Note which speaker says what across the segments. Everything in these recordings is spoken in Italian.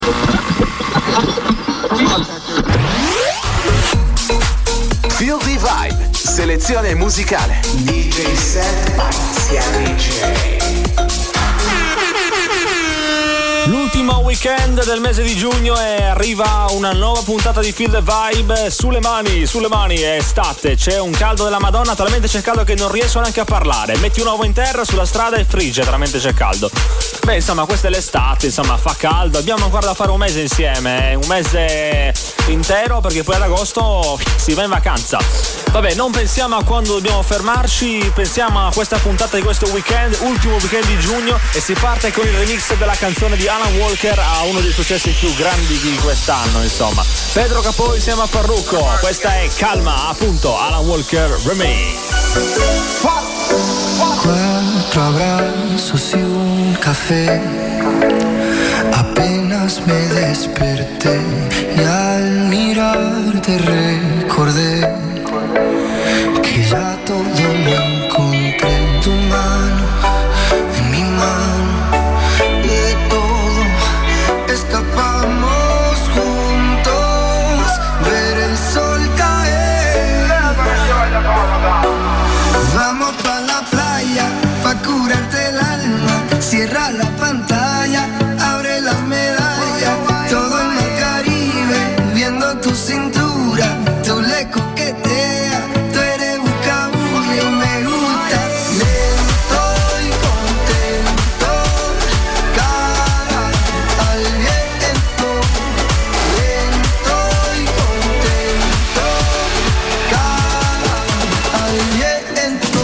Speaker 1: Feel the Vibe, selezione musicale. DJ Set Pazzia DJ.
Speaker 2: L'ultimo weekend del mese di giugno e arriva una nuova puntata di Feel the Vibe. Sulle mani, è estate, c'è un caldo della Madonna, talmente c'è caldo che non riesco neanche a parlare. Metti un uovo in terra sulla strada e frigge, talmente c'è caldo. Beh, insomma, questa è l'estate, insomma, fa caldo. Abbiamo ancora da fare un mese insieme, un mese intero, perché poi ad agosto si va in vacanza. Vabbè, non pensiamo a quando dobbiamo fermarci, pensiamo a questa puntata di questo weekend, ultimo weekend di giugno, e si parte con il remix della canzone di Alan Walker a uno dei successi più grandi di quest'anno, insomma. Pedro Capó insieme a Farruko, questa è Calma, appunto, Alan Walker remix.
Speaker 3: 4 abrazos y un café, apenas me desperté y al mirarte recordé que ya todo lo encontré en tu mano, en mi mano, y de todo escapamos juntos, ver el sol caer. Vamos pa' la playa, pa' curarte el alma, cierra la pantalla, abre la medalla, todo en el Caribe, viendo tu cintura, tú le coqueteas, tú eres buscabulla y me gusta. Lento y contento, cara al viento, lento y contento, cara al viento.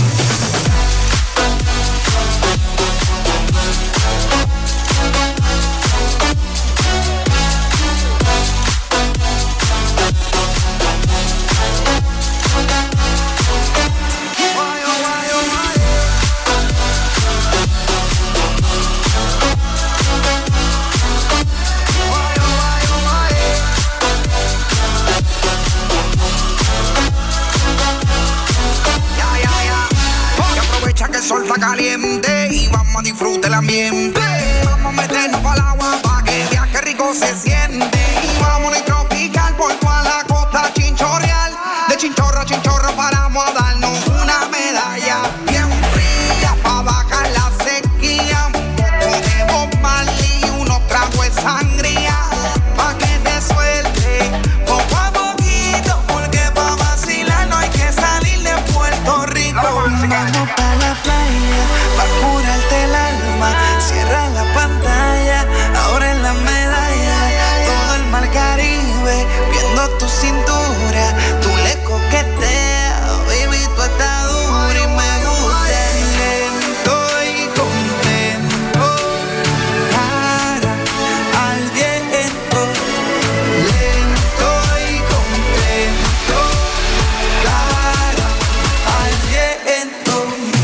Speaker 4: Que el sol está caliente y vamos a disfrutar el ambiente. Vamos a meternos para el agua para que el viaje rico se siente. Y vamos a tropical por toda la costa chinchorreal. De chinchorro a chinchorro paramos a darnos una medalla bien fría para bajar la sequía. Un poco de Bob Marley y unos tragos de sangría pa' que te suelte poco a poquito, porque pa' vacilar no hay que salir de Puerto Rico.
Speaker 3: Vamos pa' la playa, pa' curarte el alma, cierra la pantalla, abre la medalla, todo el mar Caribe, viendo tu cintura, tú le coqueteas, baby, tú estás dura y me gusta. Lento y contento, cara al viento, lento y contento, cara al viento.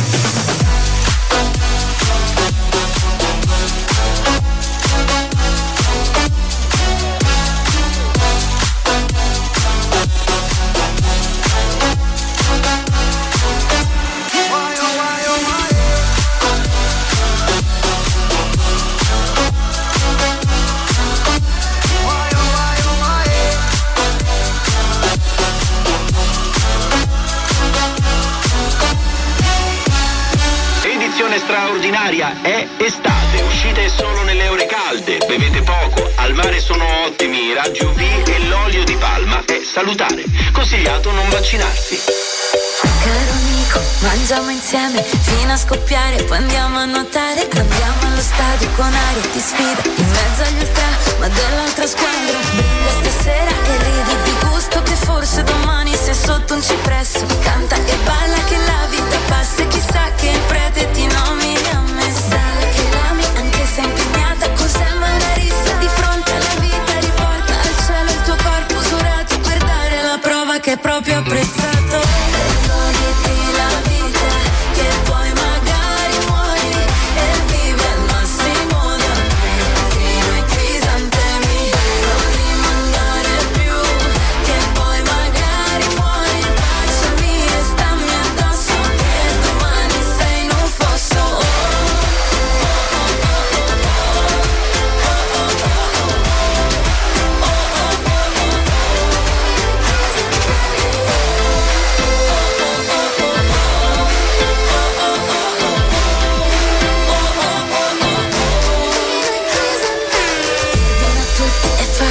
Speaker 5: Edizione straordinaria, è estate, uscite solo nelle ore calde, bevete poco, al mare sono ottimi i raggi UV e l'olio di palma è salutare. Consigliato non vaccinarsi.
Speaker 6: Caro amico, mangiamo insieme fino a scoppiare, poi andiamo a nuotare, andiamo allo stadio con aria di sfida, in mezzo agli ultra, ma dell'altra squadra. Brilla stasera e ridi di gusto, che forse domani sei sotto un cipresso. Canta e balla che la vita passa e chissà che il prete ti nomini a messale. Che l'ami anche se impegnata, cos'è una rissa di fronte alla vita, riporta al cielo il tuo corpo usurato per dare la prova che è proprio apprezzato. Goditi la vita, che poi magari muori e vivi al massimo da me, fino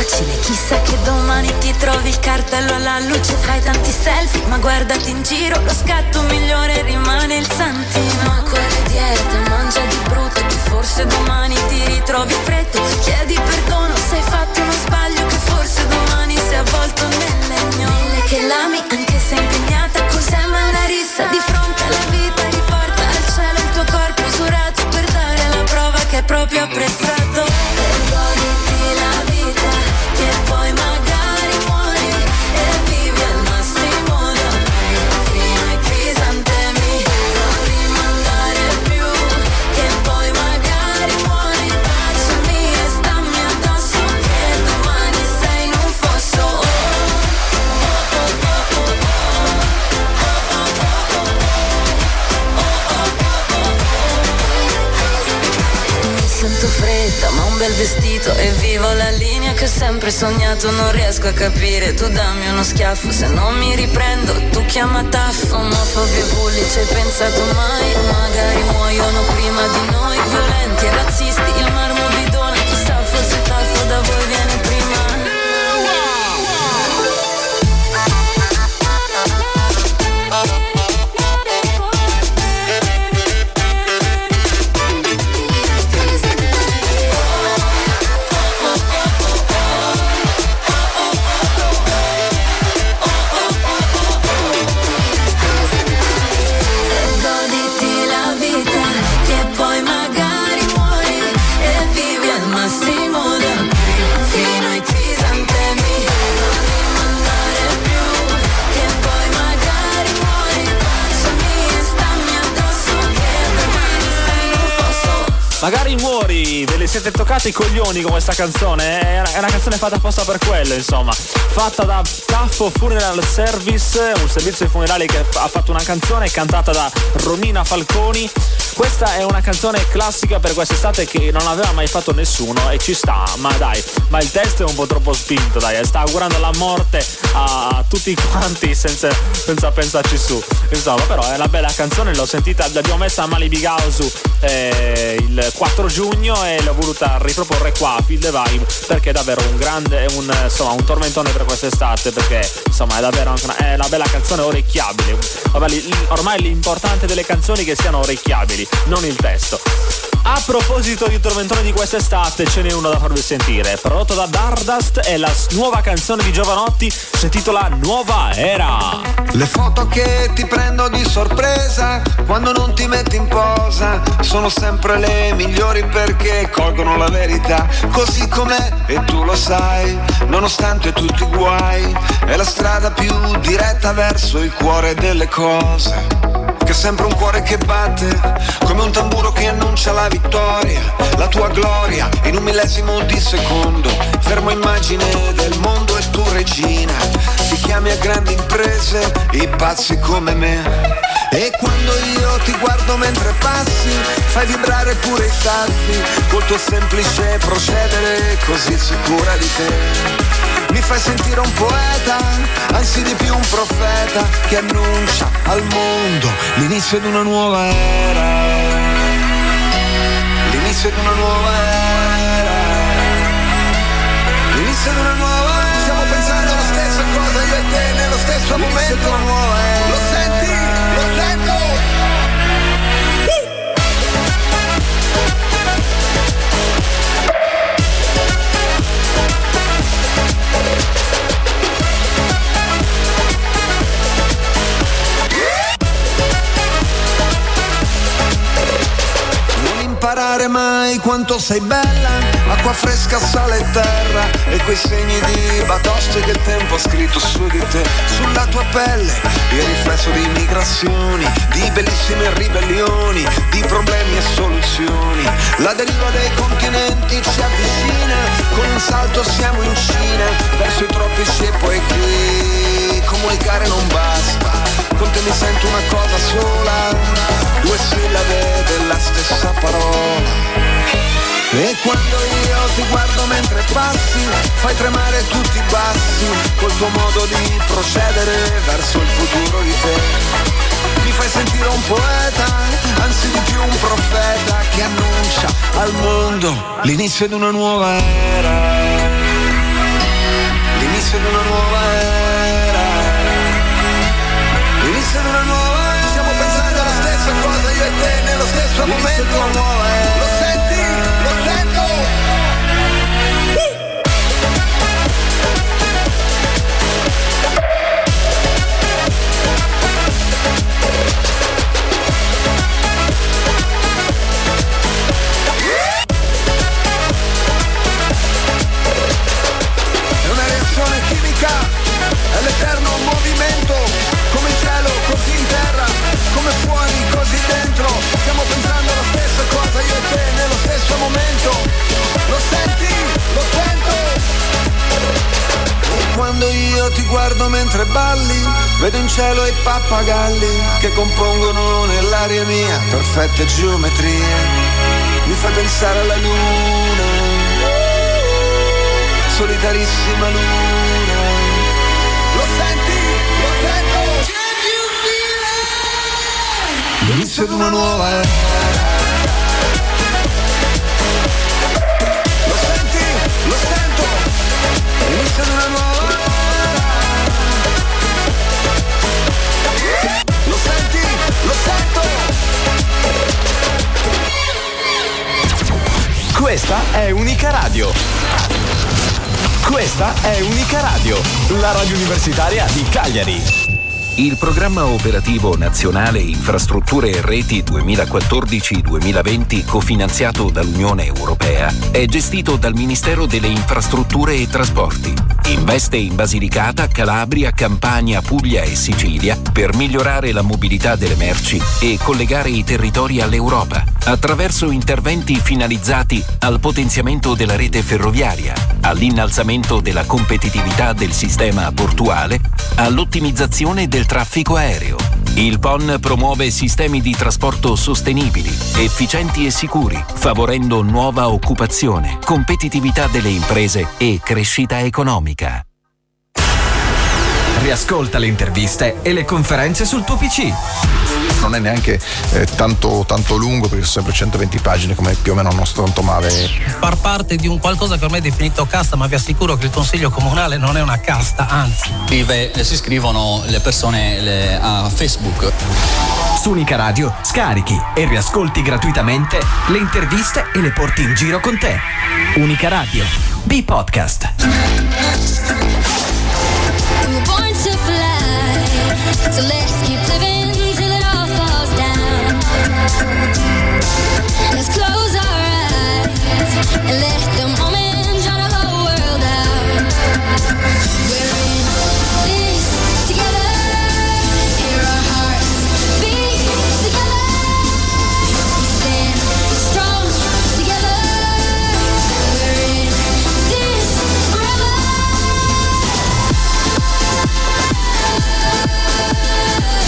Speaker 6: facile. Chissà che domani ti trovi il cartello alla luce, fai tanti selfie, ma guardati in giro, lo scatto migliore rimane il santino. Ma quelle diete, mangia di brutto, che forse domani ti ritrovi freddo. Chiedi perdono se hai fatto uno sbaglio, che forse domani sei avvolto nel legno. Dille che l'ami anche se impegnata, cos'è ma una rissa di fronte alla vita. Riporta al cielo il tuo corpo usurato per dare la prova che è proprio apprezzato. E goditi la vita, che poi magari muori e vivi al massimo da me, fino ai crisantemi, non rimandare più, che poi magari muori, baciami e stammi addosso, che domani sei in un fosso. Mi sento fredda ma un bel vestito e vivo la linea che ho sempre sognato, non riesco a capire, tu dammi uno schiaffo, se non mi riprendo tu chiama taffo. Omofobi e bulli, ci hai pensato mai? Magari muoiono prima di noi, violenti e razzisti, il marmo bidone, chissà forse taffo da voi viene prima. Goditi la vita, che poi magari muori e vivi al massimo da qui, fino ai crisantemi, non rimandare più, che poi magari muori, baciami e stammi addosso, che domani sei in un fosso.
Speaker 2: Magari muori, ve le siete toccati i coglioni con questa canzone? È una canzone fatta apposta per quello, insomma. Fatta da Taffo Funeral Service, un servizio di funerali che ha fatto una canzone cantata da Romina Falconi. Questa è una canzone classica per quest'estate che non aveva mai fatto nessuno e ci sta, ma dai, ma il testo è un po' troppo spinto, dai, sta augurando la morte a tutti quanti senza pensarci su. Insomma, però è una bella canzone, l'ho sentita, l'abbiamo messa a Malibu House il 4 giugno e l'ho voluta riproporre qua a Feel the Vibe perché è davvero un grande, insomma, un tormentone per quest'estate, perché insomma è davvero è una bella canzone orecchiabile. Ormai l'importante delle canzoni è che siano orecchiabili, non il testo. A proposito di tormentone di quest'estate, ce n'è uno da farvi sentire, prodotto da Dardust, è la nuova canzone di Giovanotti, si intitola Nuova Era.
Speaker 7: Le foto che ti prendo di sorpresa quando non ti metti in posa sono sempre le migliori perché colgono la verità così com'è e tu lo sai, nonostante tutti i guai è la strada più diretta verso il cuore delle cose, che è sempre un cuore che batte come un tamburo che annuncia la vittoria, la tua gloria in un millesimo di secondo, fermo immagine del mondo e tu regina, ti chiami a grandi imprese i pazzi come me. E quando io ti guardo mentre passi, fai vibrare pure i sassi, col tuo semplice procedere così sicura di te. Mi fai sentire un poeta, anzi di più un profeta, che annuncia al mondo l'inizio di una nuova era. L'inizio di una nuova era. L'inizio di una nuova era. Stiamo pensando alla stessa cosa io e te nello stesso momento. Di una nuova era. Lo senti? Lo sento! Imparare mai quanto sei bella, acqua fresca, sale e terra, e quei segni di batoste che il tempo ha scritto su di te, sulla tua pelle, il riflesso di migrazioni, di bellissime ribellioni, di problemi e soluzioni. La deriva dei continenti ci avvicina, con un salto siamo in Cina, verso i tropici e poi qui. Comunicare non basta, con te mi sento una cosa sola, due sillabe della stessa parola. E quando io ti guardo mentre passi, fai tremare tutti i bassi, col tuo modo di procedere verso il futuro di te. Mi fai sentire un poeta, anzi di più un profeta, che annuncia al mondo l'inizio di una nuova era. questa è tua nuova era. Lo senti? Lo sento. È l'eterno movimento, come in cielo, così in terra, come fuori, così dentro. Stiamo pensando alla stessa cosa, io e te, nello stesso momento. Lo senti? Lo sento. Quando io ti guardo mentre balli, vedo in cielo i pappagalli che compongono nell'aria mia perfette geometrie. Mi fai pensare alla luna, solitarissima luna. Lo senti? Lo sento? L'inizio di una nuova era. Lo senti? Lo sento? L'inizio di una nuova era. Lo senti? Lo sento?
Speaker 1: Questa è Unica Radio. Questa è Unica Radio, la radio universitaria di Cagliari.
Speaker 8: Il programma operativo nazionale Infrastrutture e Reti 2014-2020, cofinanziato dall'Unione Europea, è gestito dal Ministero delle Infrastrutture e Trasporti. Investe in Basilicata, Calabria, Campania, Puglia e Sicilia per migliorare la mobilità delle merci e collegare i territori all'Europa, attraverso interventi finalizzati al potenziamento della rete ferroviaria, all'innalzamento della competitività del sistema portuale, all'ottimizzazione del traffico aereo. Il PON promuove sistemi di trasporto sostenibili, efficienti e sicuri, favorendo nuova occupazione, competitività delle imprese e crescita economica.
Speaker 1: Riascolta le interviste e le conferenze sul tuo PC.
Speaker 9: Non è neanche tanto lungo, perché sono sempre 120 pagine, come più o meno non sto male.
Speaker 10: Far parte di un qualcosa che ormai è definito casta, ma vi assicuro che il Consiglio Comunale non è una casta, anzi.
Speaker 11: Si iscrivono le persone a Facebook.
Speaker 1: Su Unica Radio scarichi e riascolti gratuitamente le interviste e le porti in giro con te. Unica Radio, B-Podcast.
Speaker 6: We were born to fly, so let's keep living till it all falls down. Let's close our eyes and let the moment drown the whole world out. We're in this together, hear our hearts beat together. We stand strong together. We're in this forever.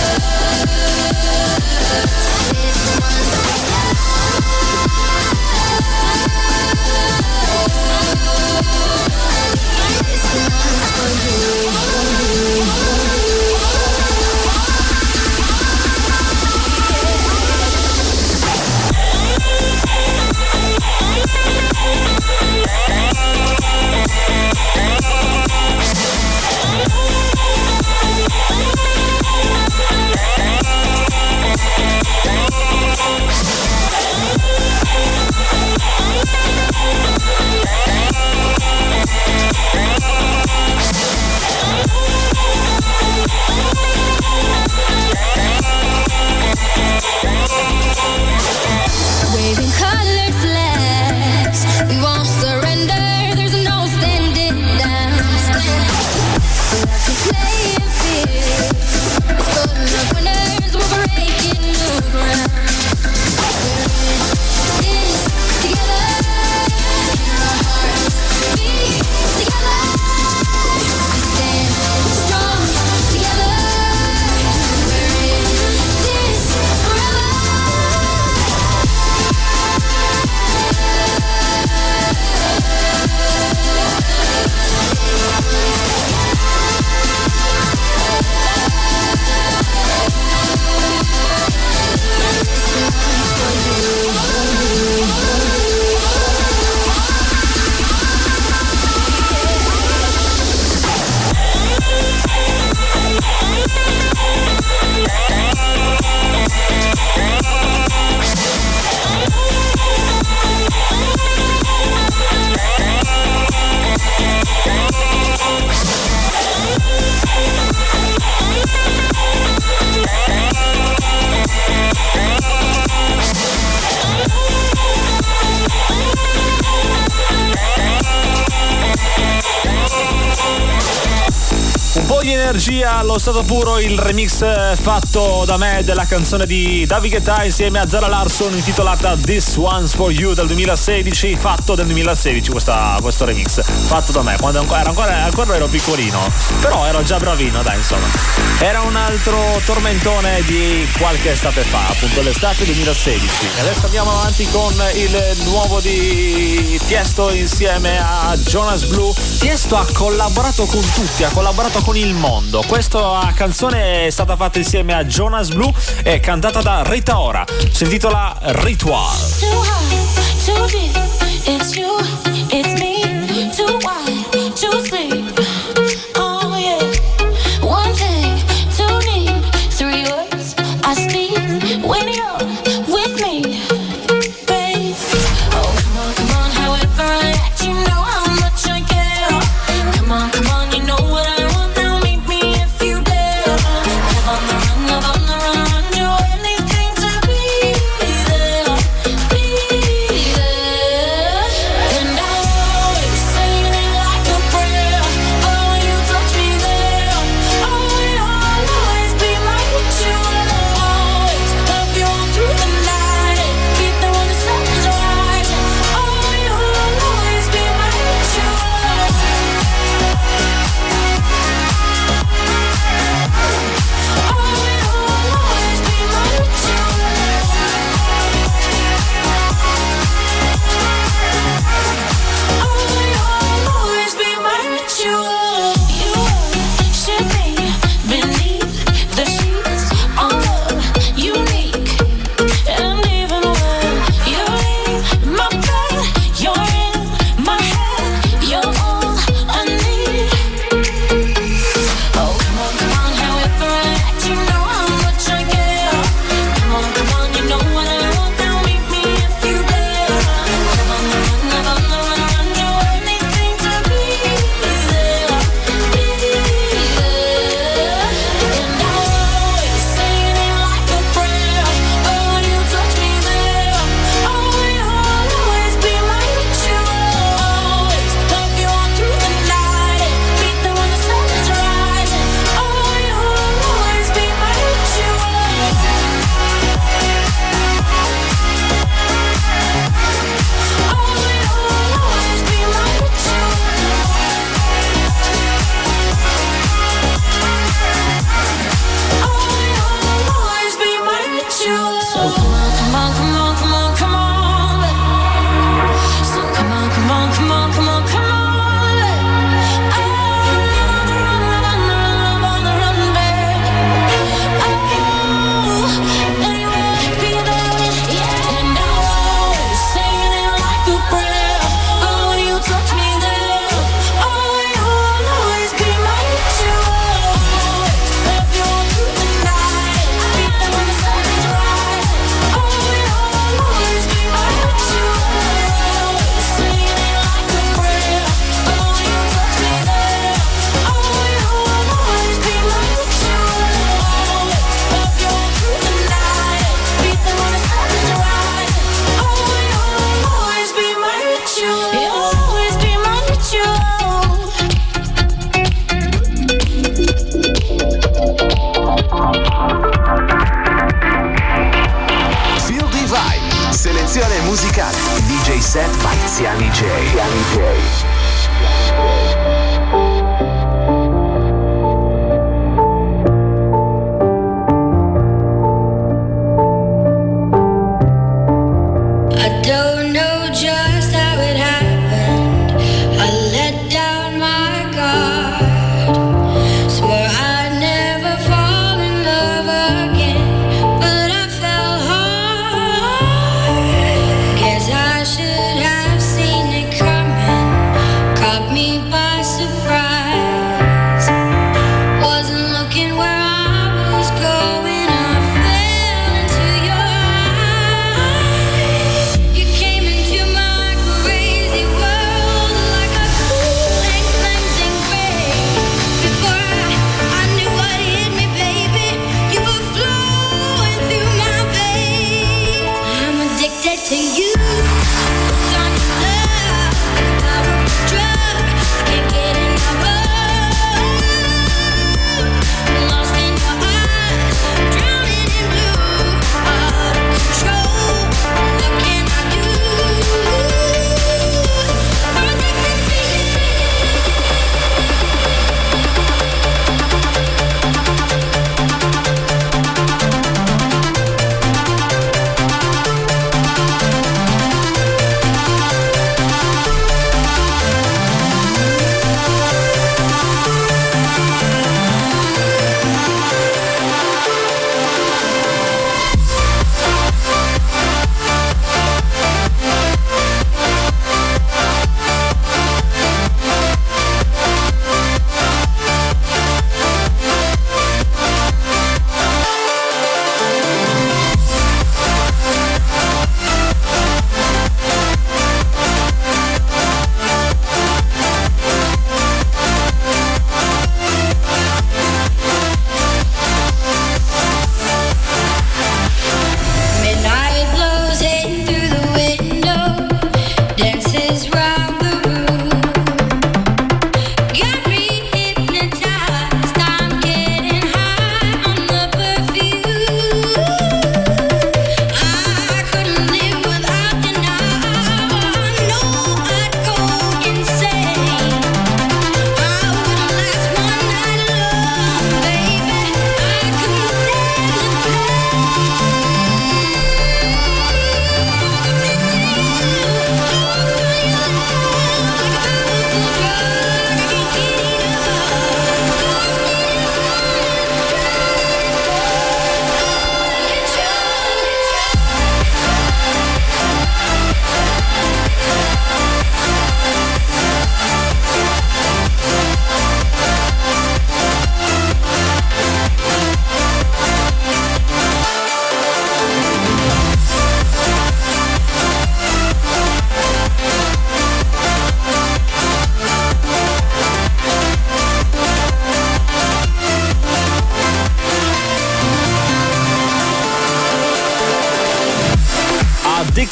Speaker 2: di energia allo stato puro, il remix fatto da me della canzone di David Guetta insieme a Zara Larsson intitolata This One's For You del 2016, fatto del 2016 questo remix, fatto da me quando ancora ero piccolino, però ero già bravino, dai, insomma. Era un altro tormentone di qualche estate fa, appunto l'estate 2016. E adesso andiamo avanti con il nuovo di Tiesto insieme a Jonas Blue. Tiesto ha collaborato con tutti, ha collaborato con il mondo. Questa canzone è stata fatta insieme a Jonas Blue e cantata da Rita Ora. Si intitola Ritual.
Speaker 12: Too high, too deep, it's you, it's me, too wide, too sleep. Oh yeah, one thing, two need, three words, I speak when you're with me, babe. Oh come on, however I act, you know how much I care. Come on, you know what I want now, meet me if you dare. Live on the run, do anything to be there, be there. And I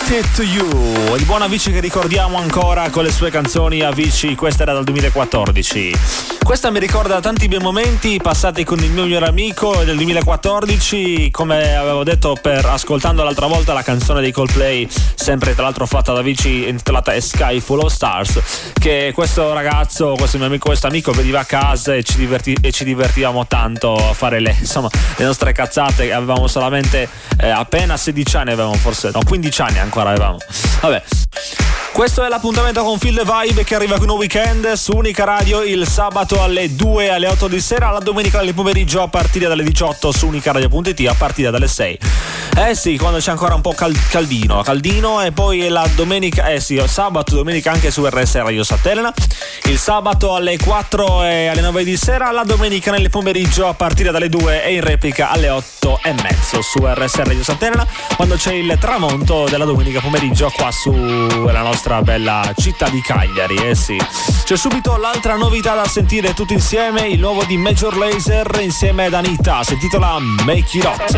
Speaker 2: Addicted to You, il buon Avicii che ricordiamo ancora con le sue canzoni. Avicii, questa era dal 2014. Questa mi ricorda tanti bei momenti passati con il mio migliore amico del 2014, come avevo detto ascoltando l'altra volta la canzone dei Coldplay, sempre tra l'altro fatta da Avicii, intitolata A Sky Full of Stars, che questo ragazzo, questo mio amico, questo amico veniva a casa e ci divertivamo tanto a fare le nostre cazzate. Avevamo solamente appena 16 anni, avevamo forse, no, 15 anni ancora avevamo. Vabbè. Questo è l'appuntamento con Feel the Vibe che arriva con un weekend su Unica Radio il sabato alle 2 alle 8 di sera, la domenica nel pomeriggio a partire dalle 18 su unicaradio.it a partire dalle 6. Sì, quando c'è ancora un po' caldino, e poi la domenica, sabato, domenica anche su RS Radio Satellina, il sabato alle 4 e alle 9 di sera, la domenica nel pomeriggio a partire dalle 2 e in replica alle 8 e mezzo su RS Radio Satellina, quando c'è il tramonto della domenica pomeriggio qua sulla nostra bella città di Cagliari. Sì, c'è subito l'altra novità da sentire tutti insieme, il nuovo di Major Lazer insieme ad Anita, si intitola Make It Hot.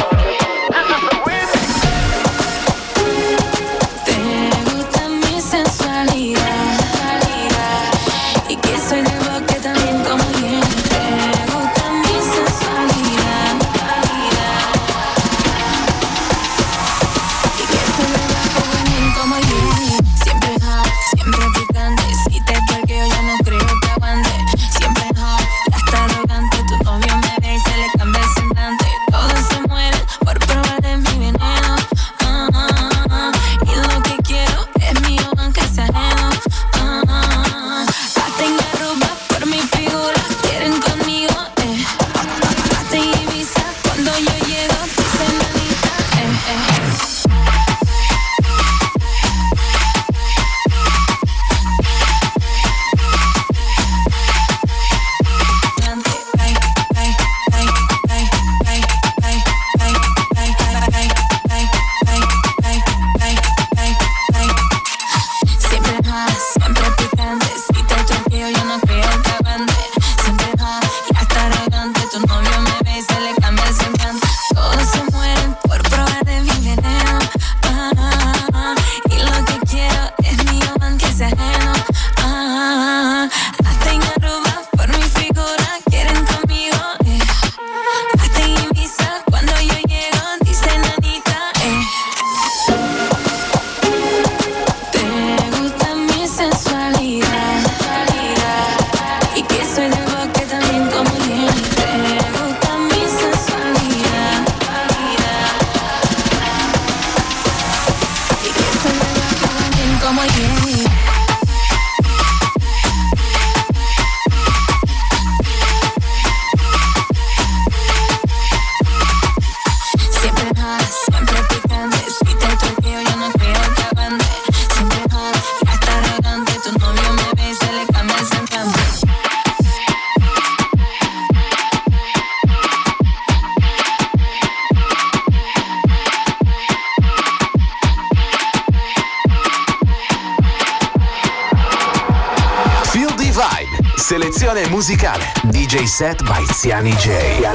Speaker 13: Selezione musicale DJ set by Ziani J.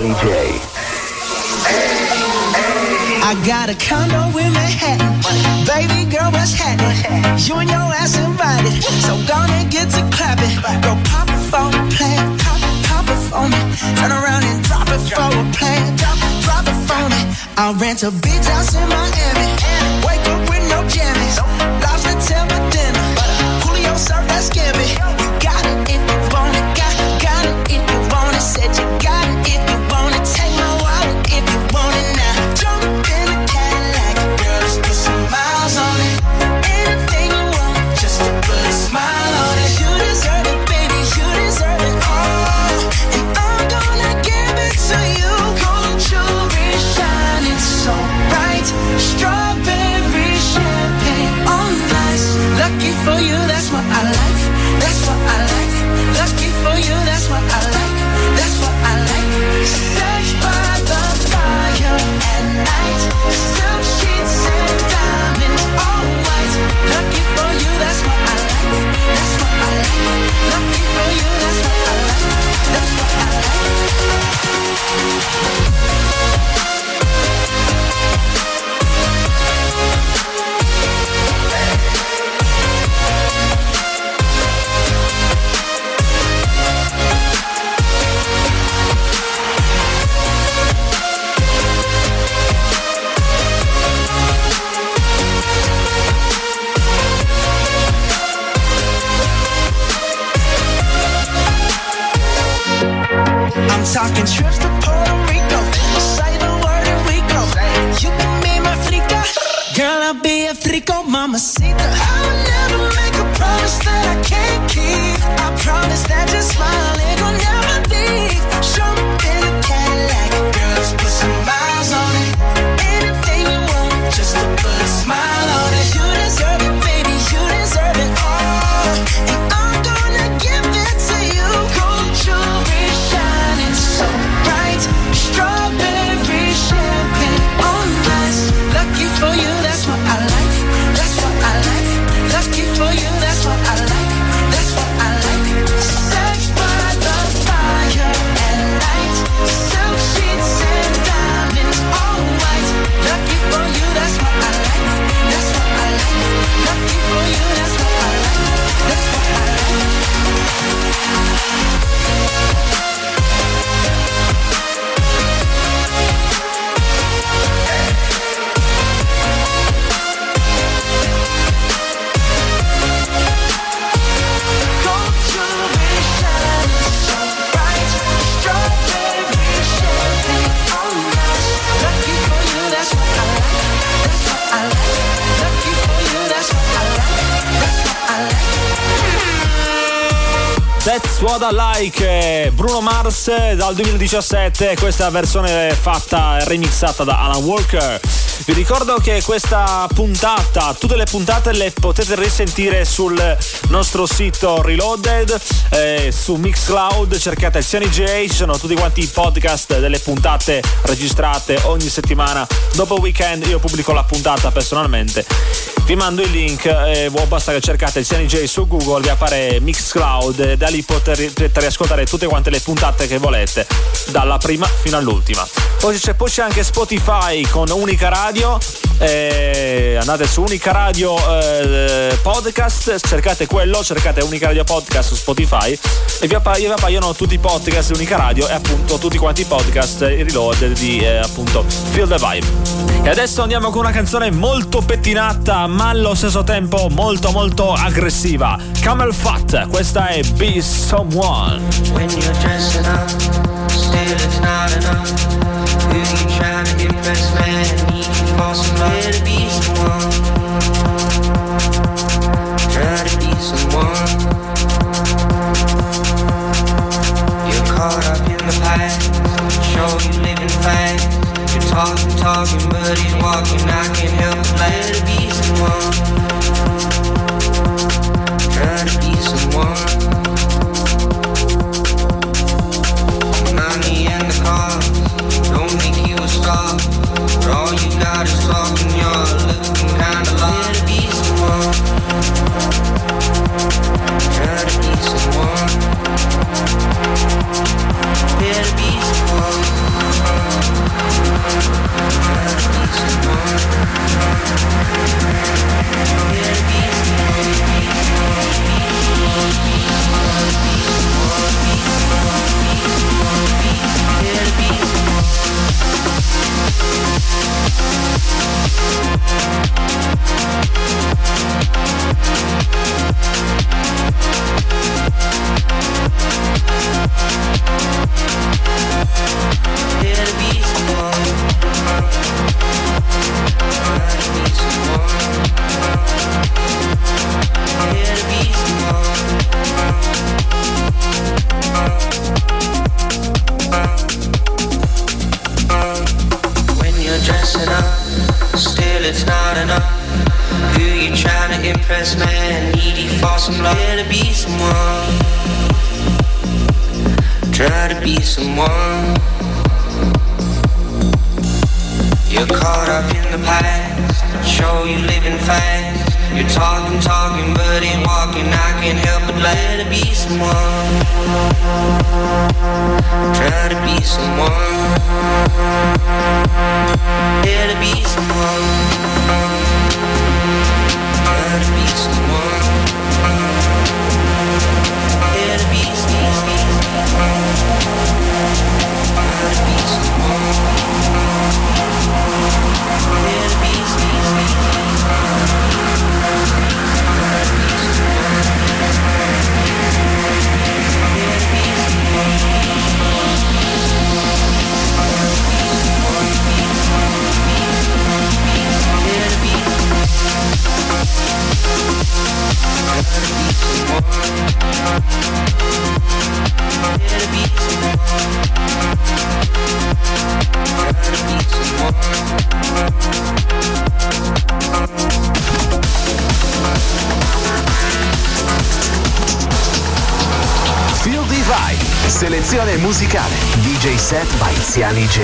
Speaker 14: I got a condo in Manhattan. Baby girl, what's happening? You and your ass invited, so gonna get to clapping. Go pop it for a plan, pop it for me. Turn around and drop it for a plan, drop it for me. I'll rent a beach house in Miami. Wake up with no jammies. Lobster tail for dinner. Julio served that scampi. You got it if you want it. Got it if you want it. Said you got it if you want it. Take my wallet if you want it now. Jump in the Cadillac, girl, let's put some miles on it. Anything you want, just to put a smile on it. You deserve it, baby, you deserve it all. And I'm gonna give it to you. Gold jewelry shining so bright, strawberry I'm talking trips to Puerto Rico. Say the word and we go. You can be my frica. Girl, I'll be a frico, mamacita. I will never make a promise that I can't keep. I promise that your smile ain't gonna never leave. Show me in a Cadillac. Girl, let's put some miles on it. Anything you want, just to put a smile on it. You deserve it, baby, you deserve it all. And I'm gonna give it to you. Gold jewelry shining so bright. Strawberry champagne on ice. Lucky for you, that's what I like. That's what I like. Lucky for you, that's what I like. That's what I like. Sex by the fire at night. Silk sheets and diamonds all white. Lucky for you, that's what I like. That's what I like. Lucky for you, that's what I like. That's what I like. Gold jewelry shining so bright. Strawberry champagne on ice. Lucky for you, that's what I like. That's what I like. Lucky for you, that's what I like. That's what I like.
Speaker 2: That's What I Like, Bruno Mars dal 2017, questa versione fatta e remixata da Alan Walker. Vi ricordo che questa puntata, tutte le puntate le potete risentire sul nostro sito Reloaded, su Mixcloud, cercate CNJ, ci sono tutti quanti i podcast delle puntate registrate ogni settimana. Dopo weekend io pubblico la puntata personalmente, vi mando il link, basta che cercate CNJ su Google, vi appare Mixcloud e da lì potrete riascoltare tutte quante le puntate che volete, dalla prima fino all'ultima. Poi c'è anche Spotify con Unica Radio, andate su Unica Radio Podcast, cercate quello, cercate Unica Radio Podcast su Spotify e vi appaiono tutti i podcast di Unica Radio e appunto tutti quanti i podcast i Reloaded di appunto Feel the Vibe. E adesso andiamo con una canzone molto pettinata ma allo stesso tempo molto molto aggressiva, Camel Fat, questa è Be Someone.
Speaker 15: When you're dressing up, still it's not enough. Who you trying to impress, man? Need you for some love. Try to be someone. Try to be someone. You're caught up in the past. Show you living fast. You're talking, but ain't walking. I can't help but try to be someone. Try to be someone. Money and the cars don't make you a star, but all you got is talking. You're looking kinda lost. Try to be someone. Try to be someone. Try to be someone. Try to be someone. Try to be man, needy for some love. Try to be someone. Try to be someone. You're caught up in the past. Show you living fast. You're talking, but ain't walking. I can't help but try to be someone. Try to be someone. Try to be someone. Try to be someone. Try to be someone. Try to be someone. Try to be someone.
Speaker 13: Feel the Vibe. Selezione musicale. DJ set by Ziani J.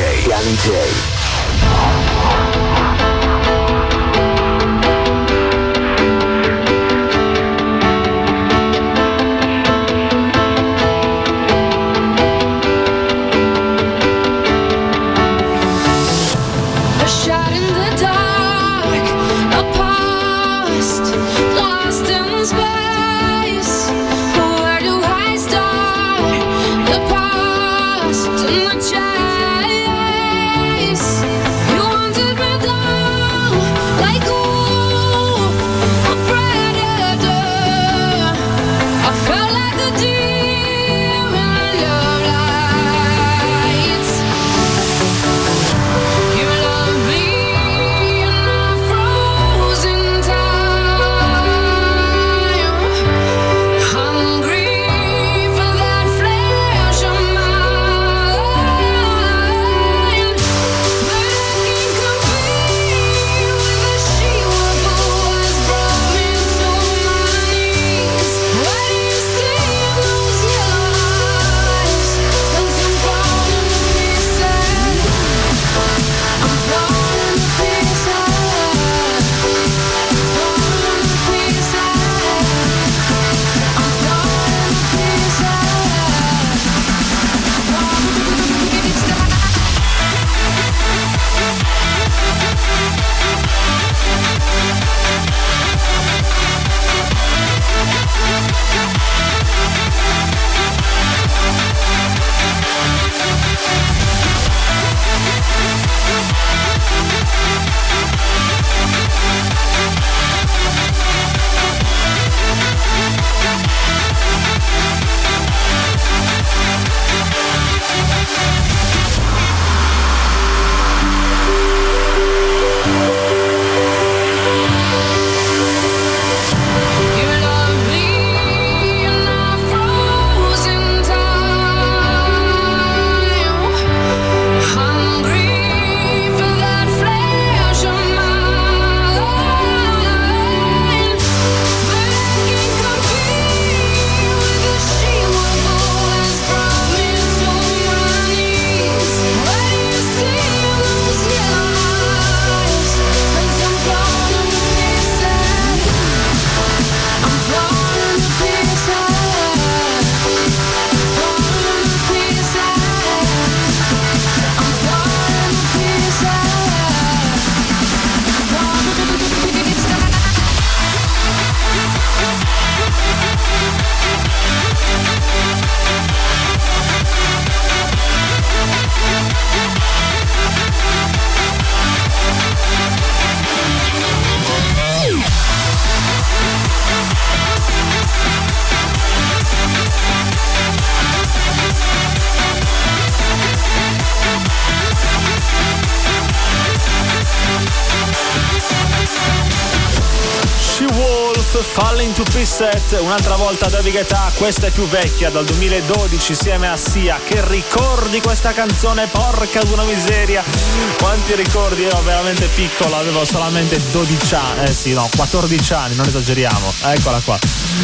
Speaker 2: Falling to Pieces, un'altra volta David Guetta. Questa è più vecchia, dal 2012, insieme a Sia. Che ricordi questa canzone, porca d'una miseria, quanti ricordi. Ero veramente piccolo, avevo solamente 12 anni, 14 anni, non esageriamo, eccola qua.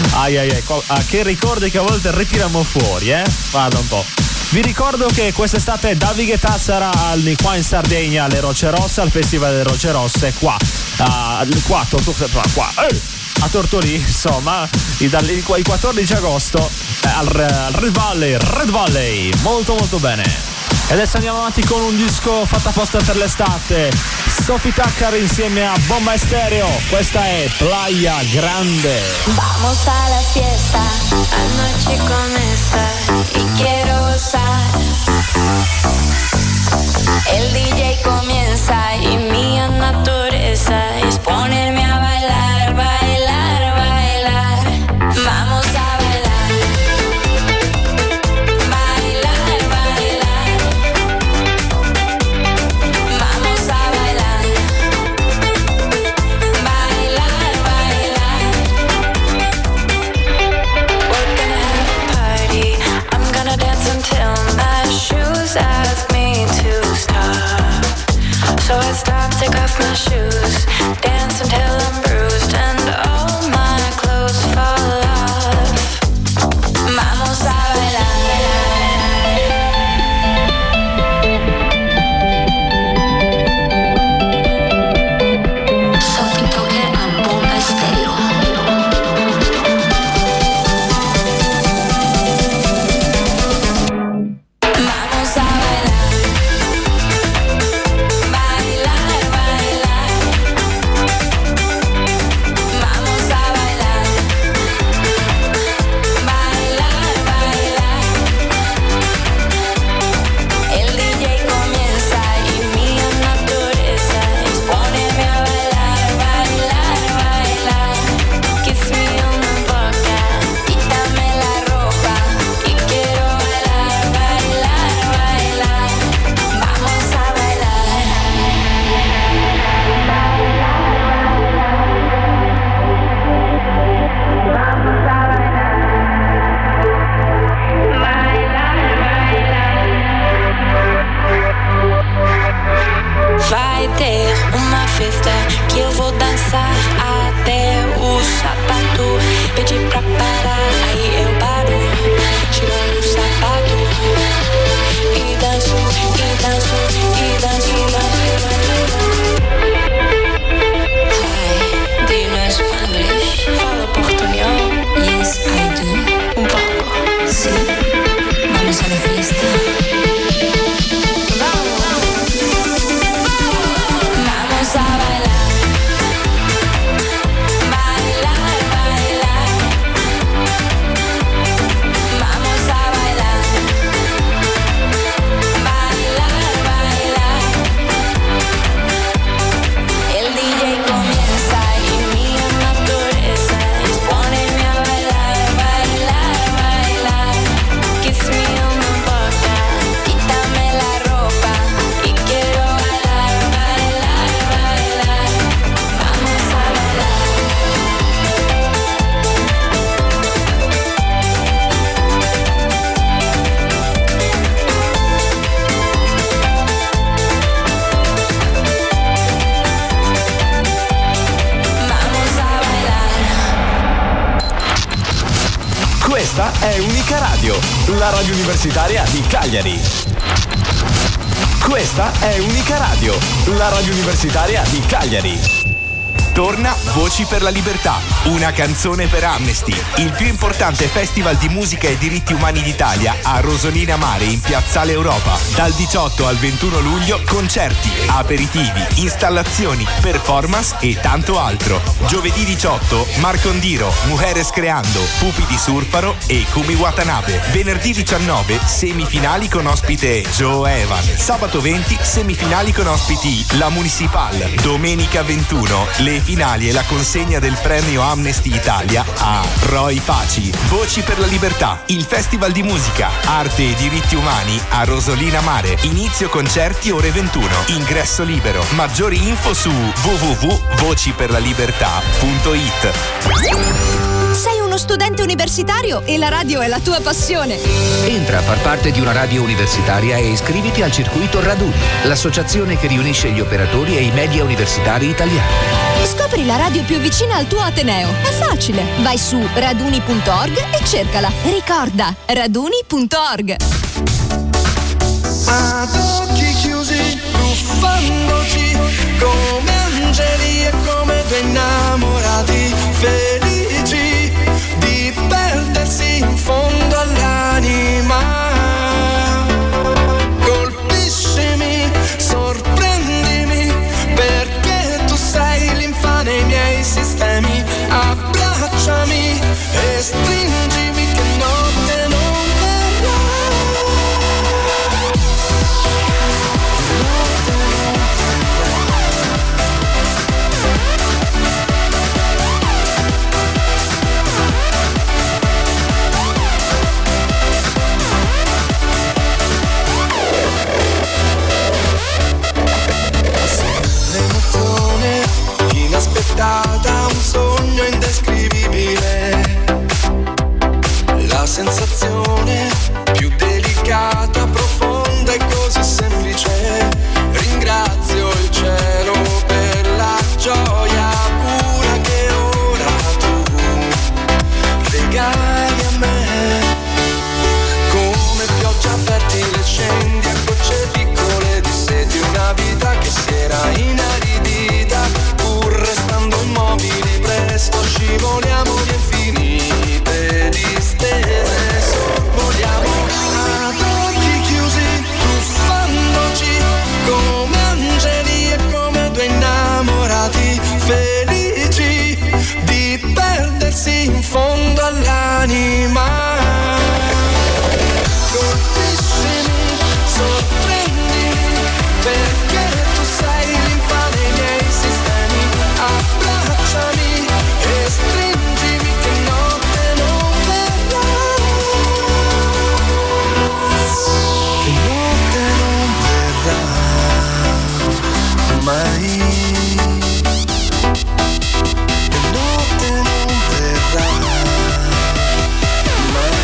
Speaker 2: Che ricordi che a volte ritiriamo fuori, guarda un po'. Vi ricordo che quest'estate David Guetta sarà qua in Sardegna alle Roce Rosse, al Festival delle Roce Rosse, a Tortolì, insomma, il 14 agosto al Red Valley, molto molto bene. E adesso andiamo avanti con un disco fatto apposta per l'estate, Sophie Tucker insieme a Bomba Estéreo. Questa è Playa Grande.
Speaker 6: Vamos a la fiesta, anoche comienza y quiero gozar. El DJ comienza y mi naturaleza es ponerme a bailar, bailar, bailar. Vamos a bailar, bailar, bailar. Vamos a bailar, bailar, bailar. We're gonna have a party.
Speaker 13: Unica Radio, la radio universitaria di Cagliari. Questa è Unica Radio, la radio universitaria di Cagliari. Torna Voci per la Libertà, una canzone per Amnesty, il più importante festival di musica e diritti umani d'Italia a Rosolina Mare in Piazzale Europa. Dal 18 al 21 luglio concerti, aperitivi, installazioni, performance e tanto altro. Giovedì 18 Marco Ondiro, Mujeres Creando, Pupi di Surfaro e Kumi Watanabe. Venerdì 19 semifinali con ospite Joe Evan. Sabato 20 semifinali con ospiti La Municipal. Domenica 21 le finali e la consegna del premio Amnesty Italia a Roy Paci. Voci per la Libertà, il festival di musica, arte e diritti umani a Rosolina Mare. Inizio concerti ore 21. Ingresso libero. Maggiori info su www.vociperlalibertà.it.
Speaker 16: Sei uno studente universitario e la radio è la tua passione.
Speaker 17: Entra a far parte di una radio universitaria e iscriviti al Circuito Raduni, l'associazione che riunisce gli operatori e i media universitari italiani.
Speaker 16: Scopri la radio più vicina al tuo ateneo. È facile. Vai su raduni.org e cercala. Ricorda, raduni.org.
Speaker 3: Ad occhi chiusi, tuffandoci come angeli e come due innamorati felici di perdersi in fondo all'anima. Colpiscimi, sorprendimi, perché tu sei l'infame nei miei sistemi. Abbracciami e stringimi che notte non verrà. L'emozione inaspettata, un sogno indescrivibile, la sensazione più delicata, profonda e così semplice. Ringrazio il cielo per la gioia pura che ora tu regali a me. Come pioggia fertile scendi a gocce piccole di seti, una vita che si era inaridita, pur restando immobili presto scivoliamo via infinite distese. Sorvoliamo ad occhi chiusi, tuffandoci come angeli e come due innamorati felici di perdersi in fondo all'anima. Colpiscimi, sorprendimi, perché tu sei l'infame nei miei sistemi. Abbracciami e stringimi che notte non verrà. Che notte non verrà mai. Che notte non verrà mai.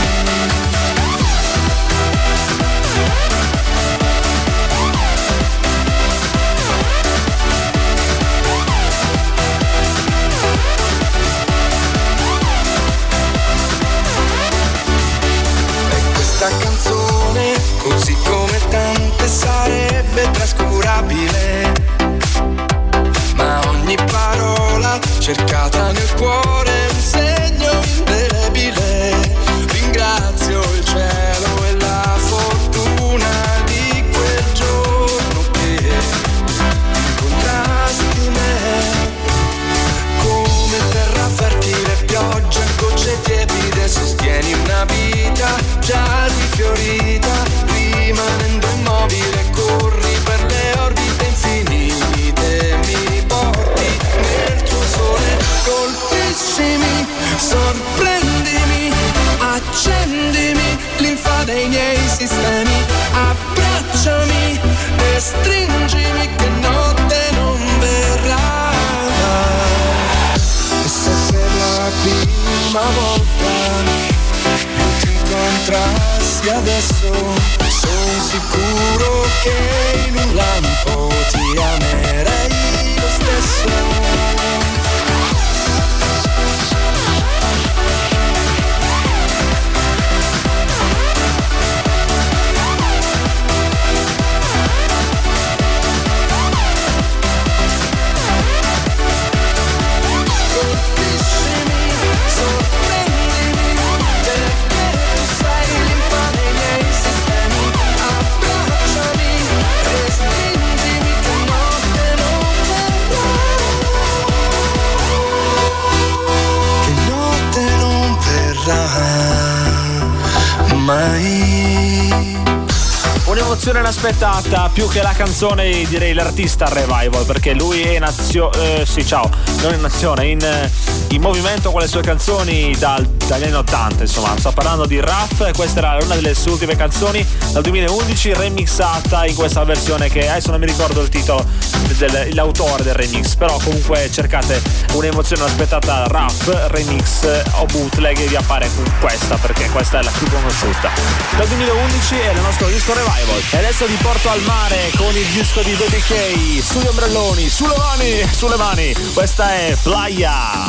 Speaker 3: Questa canzone, così come tante, sarebbe trascurabile, ma ogni parola cercata nel cuore è un segno indelebile. Ringrazio il cielo e la fortuna di quel giorno che incontrasti me. Come terra fertile, pioggia, gocce tiepide, sostieni una vita già rifiorita, rimanendo immobile, corri per le orbite infinite, mi porti nel tuo sole. Colpiscimi, sorprendimi, accendimi l'infa dei miei sistemi. Abbracciami e stringimi che notte non verrà. E se per la prima volta io ti incontrassi adesso, sono sicuro che in un lampo ti amerei lo stesso.
Speaker 2: Un'emozione inaspettata, più che la canzone direi l'artista Revival, perché lui è in movimento con le sue canzoni dagli anni 80, insomma. Sto parlando di Ruff, questa era una delle sue ultime canzoni dal 2011, remixata in questa versione che adesso non mi ricordo il titolo l'autore del remix, però comunque cercate un'emozione inaspettata Ruff remix o bootleg e vi appare questa, perché questa è la più conosciuta. Dal 2011 è il nostro disco Revival. E adesso vi porto al mare con il disco di Baby K, sugli ombrelloni, sulle mani, questa è Playa.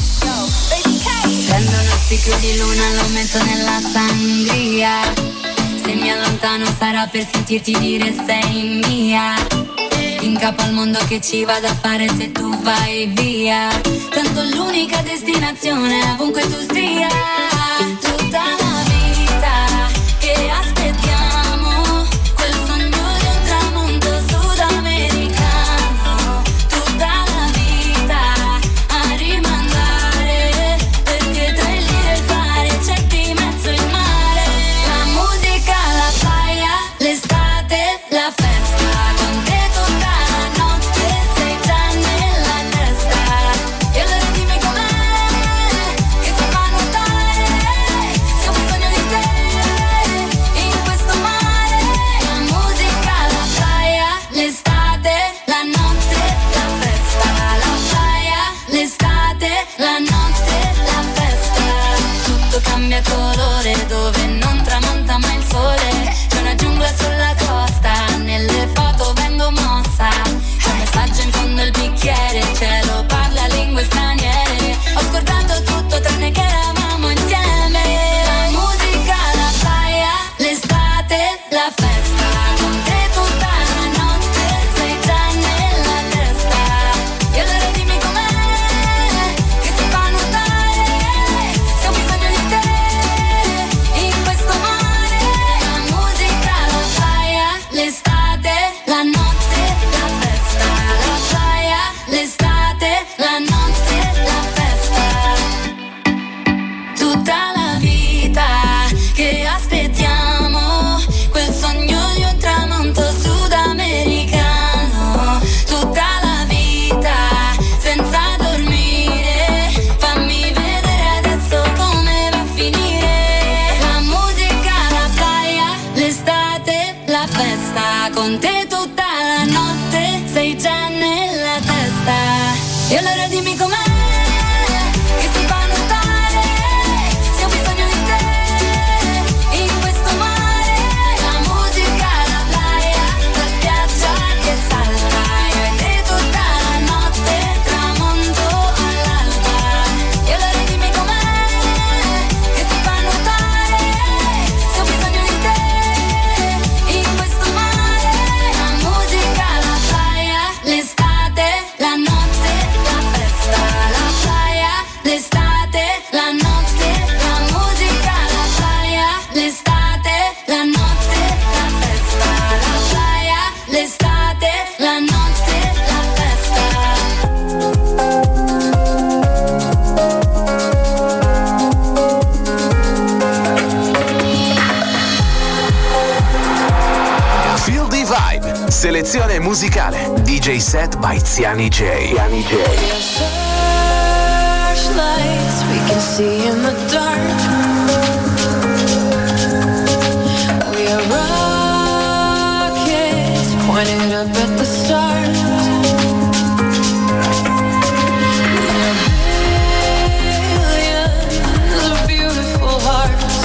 Speaker 6: Prendo uno spicchio di luna, lo metto nella sangria. Se mi allontano sarà per sentirti dire sei mia. In capo al mondo che ci vado a fare se tu vai via. Tanto l'unica destinazione ovunque tu sia. Tutta la vita che aspettiamo, quel sogno di un tramonto sudamericano. Tutta la vita a rimandare, perché tra il dire e il fare c'è di mezzo il mare. La musica, la playa, l'estate, la festa. Con te tutta la notte sei già nella testa. E allora dimmi com'è che si fa notare se ho bisogno di te in questo mare. La musica, la playa, l'estate, la notte, la festa. La playa, l'estate, la notte, la festa. Tutto cambia colore dove non tramonta mai il sole. C'è una giungla sulla costa, nelle foto vengo mossa. C'è un messaggio in fondo al bicchiere, il cielo parla lingue straniere. Ho scordato tutto tranne che eravamo insieme. La musica, la playa, l'estate, la festa. Con te tutta la notte sei già nella testa. E allora dimmi com'è che si fa notare se ho bisogno di te in questo mare. La musica, la playa, l'estate, la notte, la festa. La playa, l'estate, la notte, la festa. Tutta la vita che aspettiamo, quel sogno di un tramonto sudamericano. Tutta la vita senza dormire, fammi vedere adesso come va a finire. La musica, la playa, l'estate, la festa. Con te tutta la notte sei già nella testa. E allora dimmi com'è che si fa notare se ho bisogno di te in questo mare. La musica, la playa, la spiaggia che salta. Io e te tutta la notte, tramonto all'alba. E allora dimmi com'è che si fa notare se ho bisogno di te in questo mare. La musica, la playa, l'estate, la notte, la festa. La playa, l'estate, la notte, la musica, la playa, l'estate, la notte, la festa. La playa, l'estate, la notte, la festa.
Speaker 13: Feel the Vibe, selezione musicale, DJ set by Ziani J.
Speaker 12: Searchlights we can see in the dark. We are rockets pointed up at the stars. We are billions of beautiful hearts.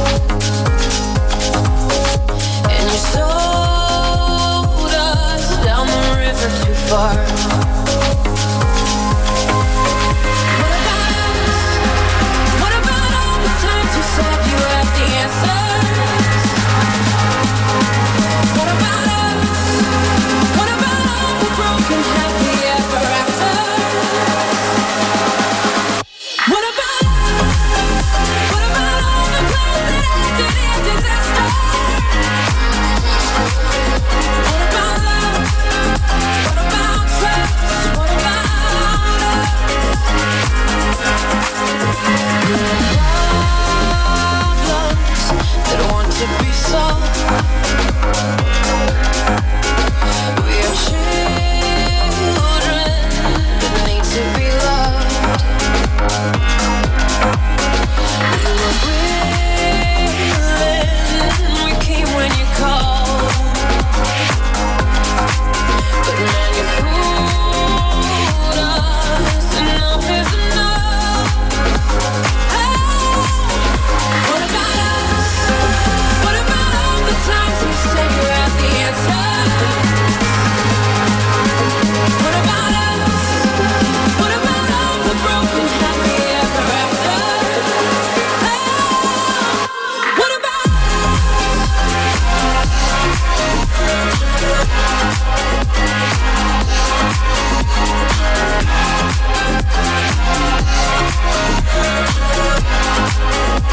Speaker 12: And you sold us down the river too far. What about all the times you said you had the answers? What about us? What about all the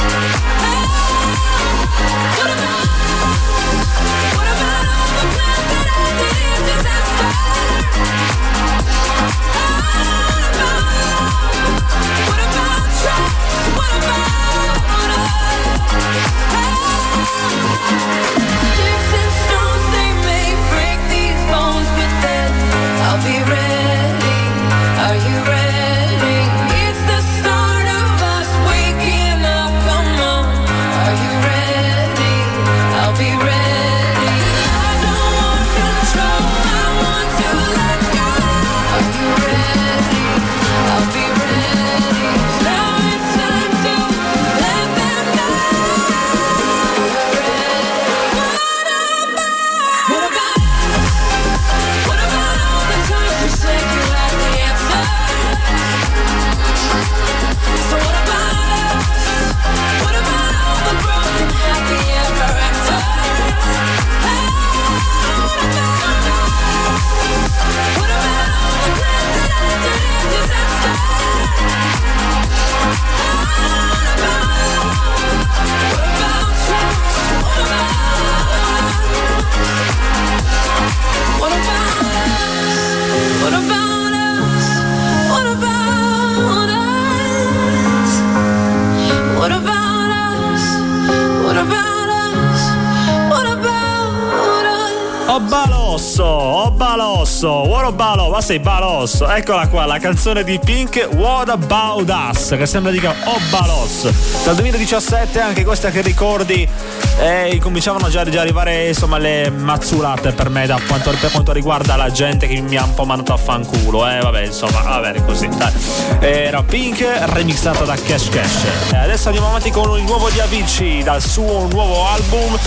Speaker 2: Ma sei balosso, eccola qua, la canzone di Pink, What About Us, che sembra dica oh balos. Dal 2017 anche questa che ricordi, cominciavano già a arrivare insomma le mazzulate per me per quanto riguarda la gente che mi ha un po' mandato a fanculo, vabbè insomma, va bene così, dai. Era Pink remixata da Cash Cash. E adesso andiamo avanti con il nuovo di Avicii dal suo nuovo album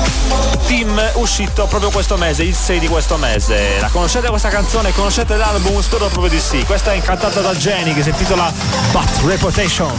Speaker 2: Team, uscito proprio questo mese, il 6 di questo mese. La conoscete questa canzone? Conoscete l'album? Spero proprio di sì. Questa è cantata da Jenny, che si intitola Bad Reputation.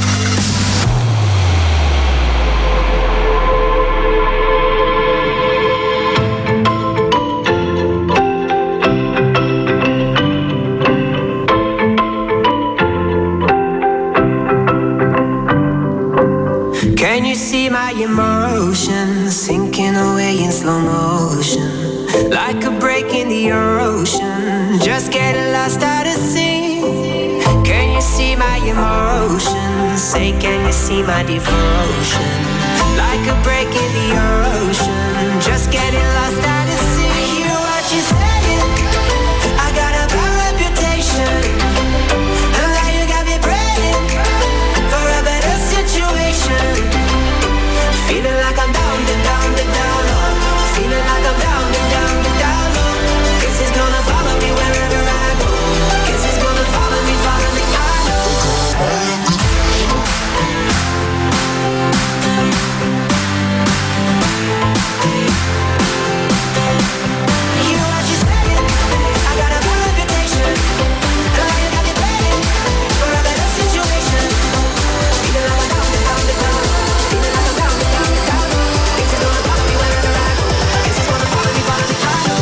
Speaker 18: Can you see my emotions sinking away in slow motion, like a break in the ocean, just getting lost out at sea? Can you see my emotions? Say, can you see my devotion? Like a break in the ocean, just getting lost out at sea. I hear what you're saying, I got a bad reputation, and now you got me praying for a better situation. Feeling like I'm down, low. Feeling like I'm down, low. Guess it's gonna follow me wherever I go. Guess it's gonna follow me, I know. You know what you saying? I got a bad reputation, and now you got me praying for a better situation. Feeling like I'm down, low. Feeling like I'm down, low. Guess it's gonna follow me wherever I go. Guess it's gonna follow me, I know.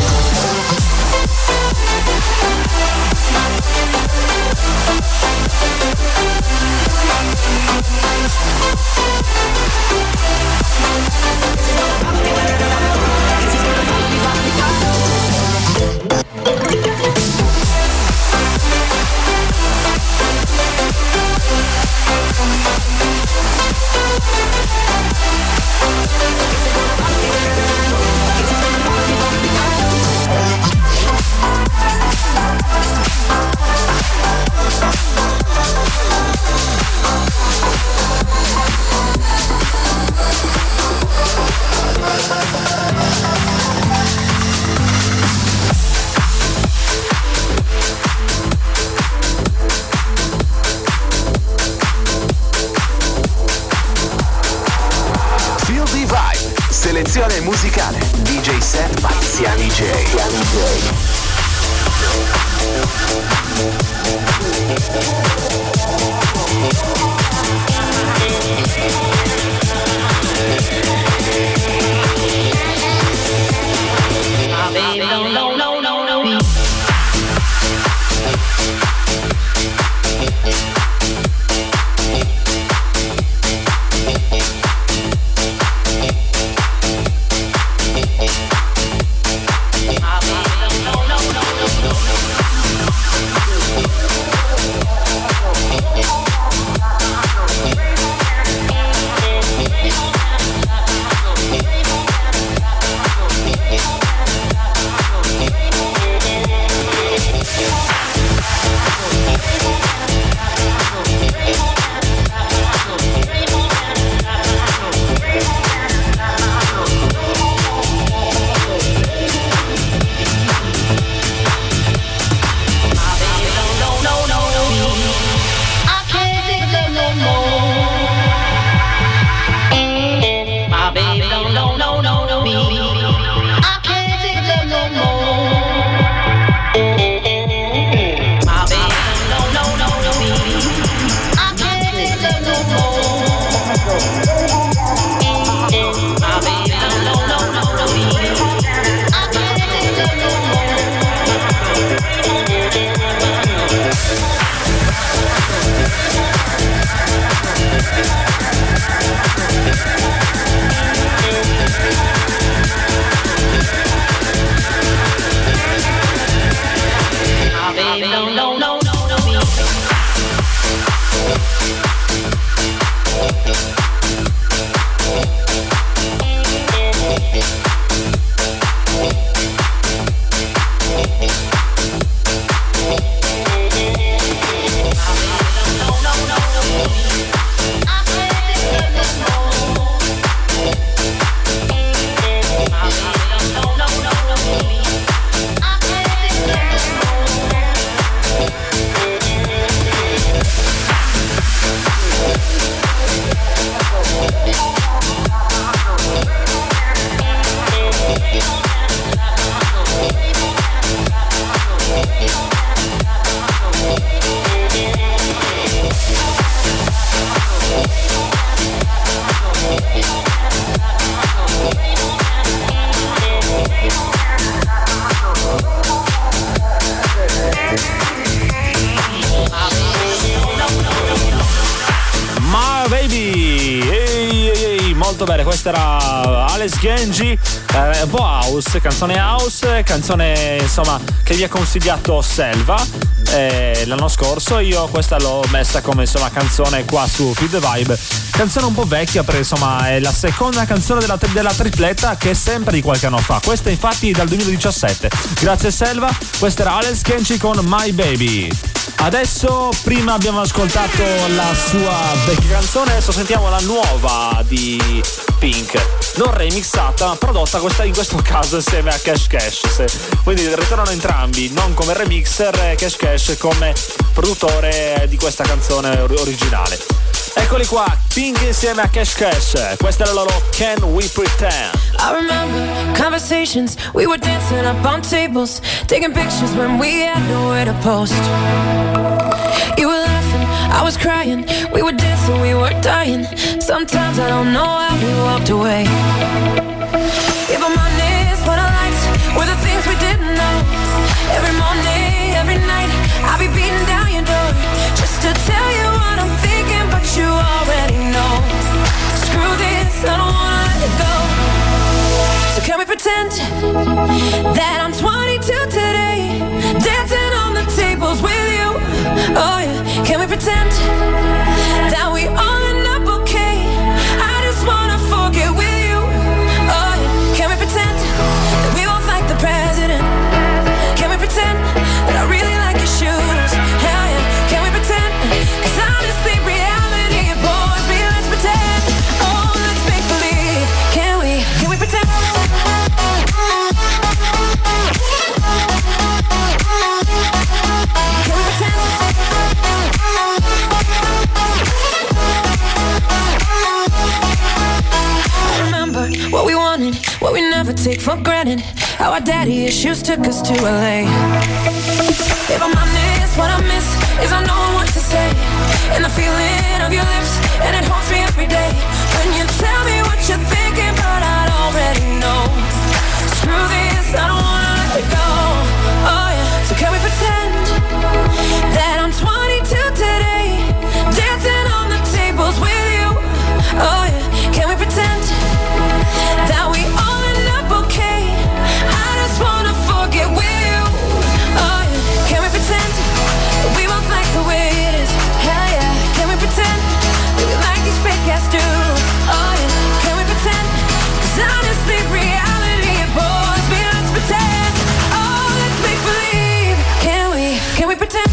Speaker 13: Selezione musicale DJ set Marziani J.
Speaker 12: Baby, no.
Speaker 2: Bene, questa era Alex Genji, un po' house, canzone insomma che vi ha consigliato Selva l'anno scorso. Io questa l'ho messa come insomma canzone qua su Feel the Vibe, canzone un po' vecchia perché insomma è la seconda canzone della tripletta, che è sempre di qualche anno fa. Questa infatti dal 2017. Grazie Selva, questa era Alex Genji con My Baby. Adesso, prima abbiamo ascoltato la sua vecchia canzone, adesso sentiamo la nuova di Pink, non remixata ma prodotta in questo caso insieme a Cash Cash. Quindi ritornano entrambi, non come remixer, Cash Cash come produttore di questa canzone originale. Eccoli qua, Pink insieme a Cash Cash, questa è la loro Can We Pretend.
Speaker 19: I remember conversations, we were dancing up on tables, taking pictures when we had nowhere to post. You were laughing, I was crying, we were dancing, we were dying. Sometimes I don't know how we walked away. If I'm honest, what I liked were the things we didn't know. Every morning, every night, I'll be beating down your door just to tell you what I'm thinking, but you already know. Screw this, I don't wanna let it go. So can we pretend that I'm 22 today, dancing on the tables with you? Oh yeah, can we pretend that we all end up okay? I just wanna forget with you. Oh yeah, can we pretend that we both like the president? Can we pretend that I really like your shoes? Hell yeah, can we pretend? 'Cause honestly reality bores me. Let's pretend, oh let's make believe. Can we pretend? What we wanted, what we never take for granted. How our daddy issues took us to LA. If I'm honest, what I miss is I know what to say, and the feeling of your lips, and it haunts me every day. When you tell me what you're thinking, but I already know. Screw this, I don't wanna let it go. Oh yeah, so can we pretend that I'm 22 today, dancing on the tables with you? Oh yeah, can we pretend that we all end up okay? I just wanna forget with you. Oh yeah, can we pretend that we both like the way it is? Hell yeah, can we pretend that we like these fake ass dudes? Oh yeah, can we pretend? 'Cause honestly reality it bores me. Let's pretend, oh let's make believe. Can we pretend?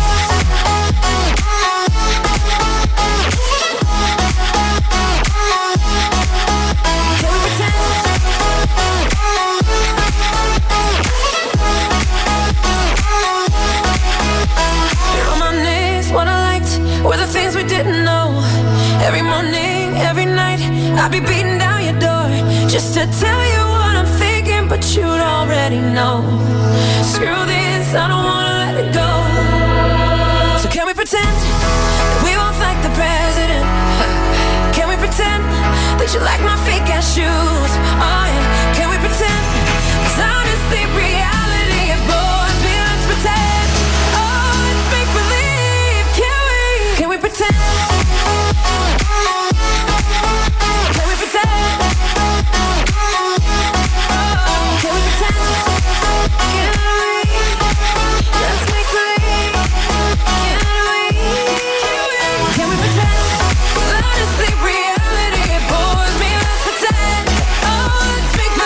Speaker 19: What I liked were the things we didn't know. Every morning, every night, I'd be beating down your door just to tell you what I'm thinking, but you'd already know. Screw this, I don't wanna let it go. So can we pretend that we both like the president? Can we pretend that you like my fake ass shoes? Oh yeah, can we pretend? 'Cause honestly reality it bores me. Let's pretend, oh let's make believe. Can we pretend? Can we pretend? Oh, can we pretend? Can we? Let's make believe. Can we pretend? 'Cause honestly reality it bores me. Let's pretend. Oh, let's make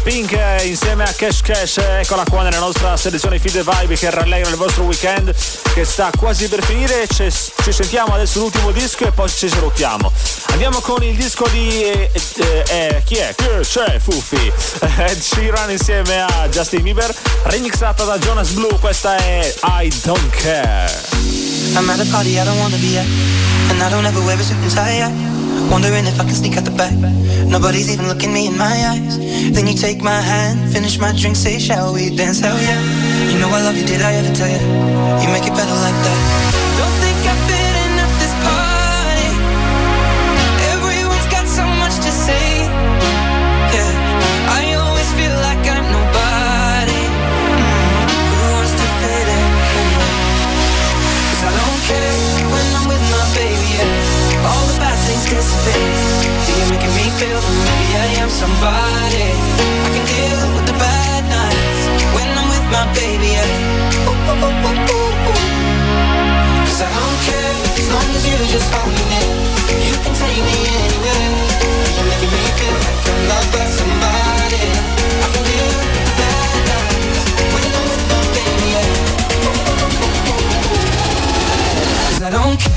Speaker 2: Pink insieme a Cash Cash, eccola qua nella nostra selezione Feel the Vibe che rallegra il vostro weekend che sta quasi per finire. Ci sentiamo adesso l'ultimo disco e poi ci salutiamo. Andiamo con il disco di chi è? Che c'è Fuffi? Ed Sheeran insieme a Justin Bieber, remixata da Jonas Blue. Questa è I Don't Care.
Speaker 14: I'm at a party I don't wanna be at, and I don't ever wear a suit and tie. Wondering if I can sneak out the back. Nobody's even looking me in my eyes. Then you take my hand, finish my drink, say shall we dance? Hell yeah. You know I love you, did I ever tell you? You make it better like that. Don't think I've been enough this party. Everyone's got so much to say. Yeah, I always feel like I'm nobody. Who wants to fit in anyway? 'Cause I don't care when I'm with my baby, yeah. All the bad things dissipate. You're making me feel that maybe I am somebody. I can deal with the bad nights when I'm with my baby, yeah. 'Cause I don't care as long as you just hold me near. You can take me anywhere. You're making me feel like I'm loved by somebody. I can deal with the bad nights when I'm with my baby, yeah. 'Cause I don't care.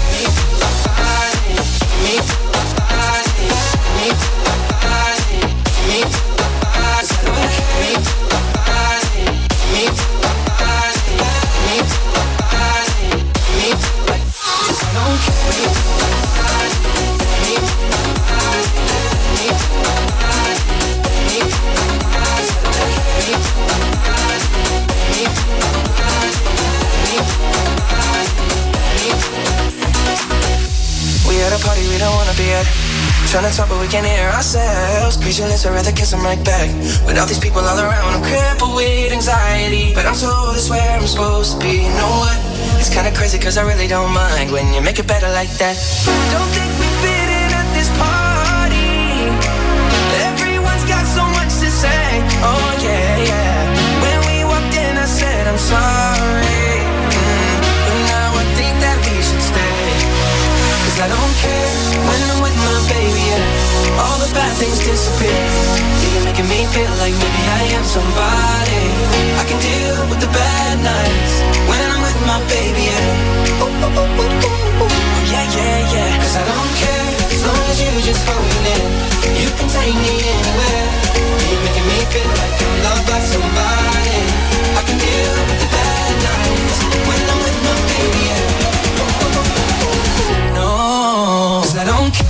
Speaker 14: Party we don't wanna be at. Trying to talk but we can't hear ourselves. Speechless, I'd rather kiss them right back. With all these people all around, I'm crippled with anxiety. But I'm told it's where I'm supposed to be. You know what? It's kinda crazy cause I really don't mind when you make it better like that. Don't think we fit in at this party. Everyone's got so much to say. Oh yeah, yeah. When we walked in I said I'm sorry. But now I think that we should stay. I don't care when I'm with my baby, yeah. All the bad things disappear. Yeah, you're making me feel like maybe I am somebody. I can deal with the bad nights when I'm with my baby, yeah. Ooh, ooh, ooh, ooh, ooh. Oh, yeah, yeah, yeah. 'Cause I don't care as long as you just hold me near. You can take me anywhere. You're making me feel like I'm loved by somebody. I can deal with the bad nights when I'm with my baby, yeah. No, 'cause I don't care.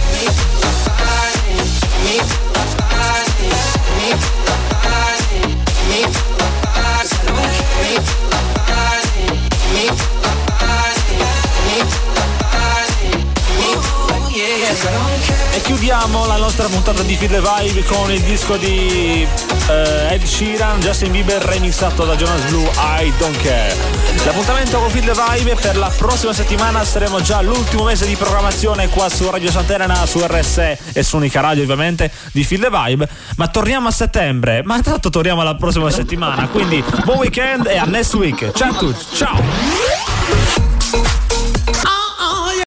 Speaker 2: E chiudiamo la nostra puntata di Feel the Vibe con il disco di Ed Sheeran, Justin Bieber remixato da Jonas Blue, I Don't Care. L'appuntamento con Feel the Vibe per la prossima settimana, saremo già all'ultimo mese di programmazione qua su Radio Sant'Elena, su RSE e su Unica Radio ovviamente di Feel the Vibe, ma torniamo a settembre, ma tanto torniamo alla prossima settimana, quindi buon weekend e a next week. Ciao a tutti, ciao!